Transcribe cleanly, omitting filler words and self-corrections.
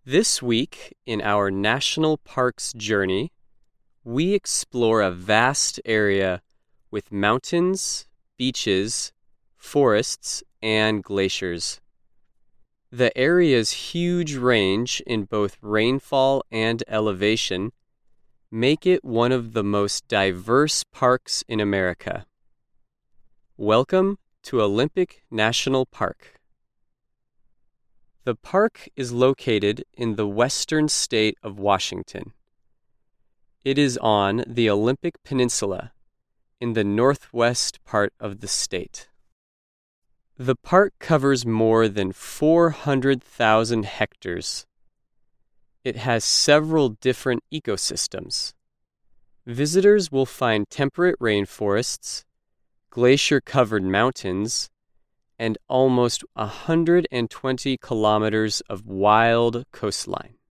This week, in our National Parks journey, we explore a vast area with mountains, beaches, forests, and glaciers. The area's huge range in both rainfall and elevation make it one of the most diverse parks in America. Welcome to Olympic National Park. The park is located in the western state of Washington. It is on the Olympic Peninsula in the northwest part of the state. The park covers more than 400,000 hectares. It has several different ecosystems. Visitors will find temperate rainforests, glacier-covered mountains, and almost 120 kilometers of wild coastline.